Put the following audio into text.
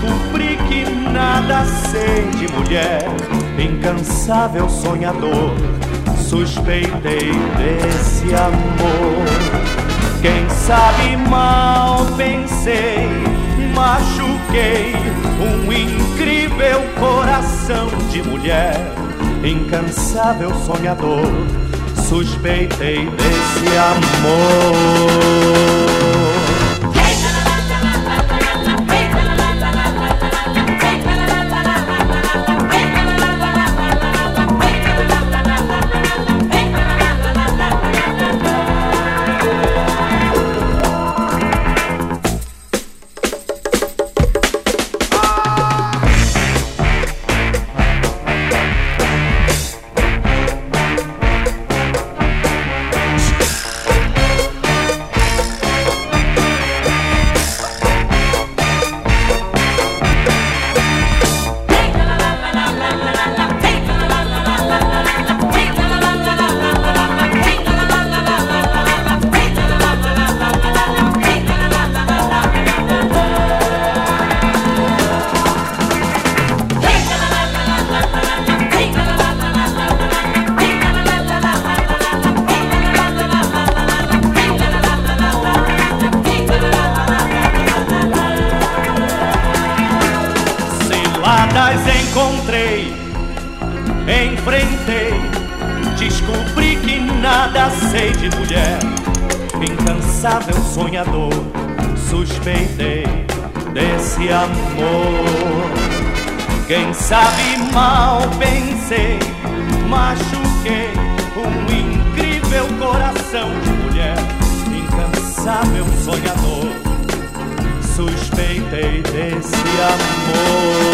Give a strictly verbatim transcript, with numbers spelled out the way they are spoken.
Descobri que nada sei de mulher, incansável sonhador, suspeitei desse amor. Quem sabe mal pensei, machuquei um incrível coração de mulher, incansável sonhador, suspeitei desse amor. Encontrei, enfrentei, descobri que nada sei de mulher, incansável sonhador, suspeitei desse amor. Quem sabe mal pensei, machuquei um incrível coração de mulher, incansável sonhador, suspeitei desse amor.